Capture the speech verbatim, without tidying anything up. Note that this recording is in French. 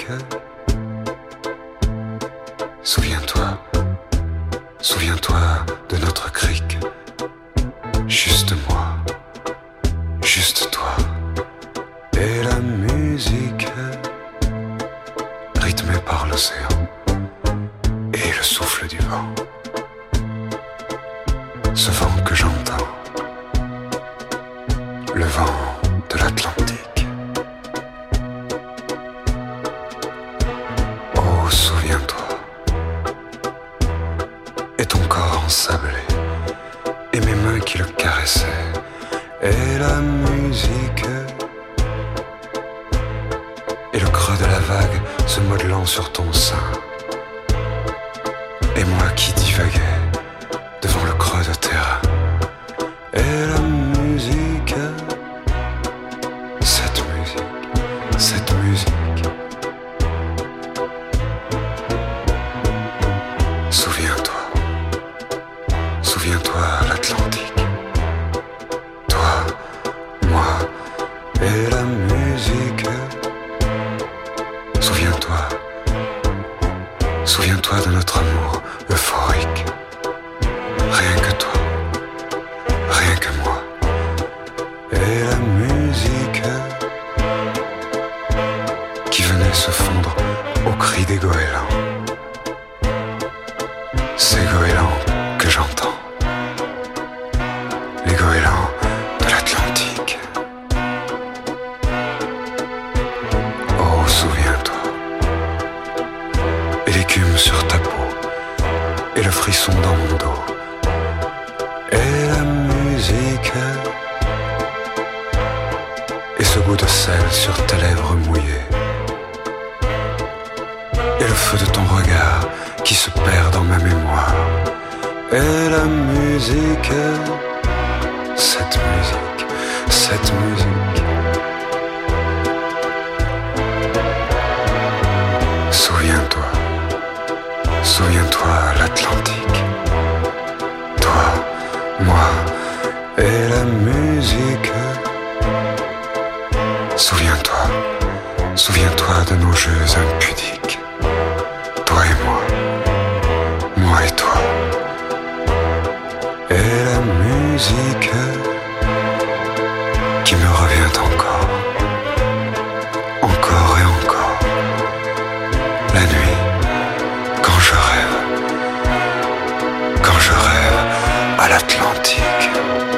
Souviens-toi, souviens-toi de notre crique. Juste moi, juste toi. Et la musique rythmée par l'océan et le souffle du vent. Ce vent que j'entends, le vent de l'Atlantique. Oh, souviens-toi, et ton corps ensablé, et mes mains qui le caressaient, et la musique, et le creux de la vague se modelant sur ton sein, et moi qui divaguais devant le creux de terrain, et la musique, cette musique, cette musique. Souviens-toi, souviens-toi l'Atlantique, toi, moi et la musique. Souviens-toi, souviens-toi de notre amour euphorique. Rien que toi, rien que moi. Et la musique qui venait se fondre au cri des goélands. Ces goélands que j'entends, les goélands de l'Atlantique. Oh, souviens-toi, et l'écume sur ta peau, et le frisson dans mon dos, et la musique, et ce goût de sel sur tes lèvres mouillées, et le feu de ton regard qui se perd dans ma mémoire, et la musique, cette musique, cette musique. Souviens-toi, souviens-toi l'Atlantique, toi, moi et la musique. Souviens-toi, souviens-toi de nos jeux impudiques, toi et moi, moi et toi. Et la musique qui me revient encore, encore et encore. La nuit, quand je rêve, quand je rêve à l'Atlantique.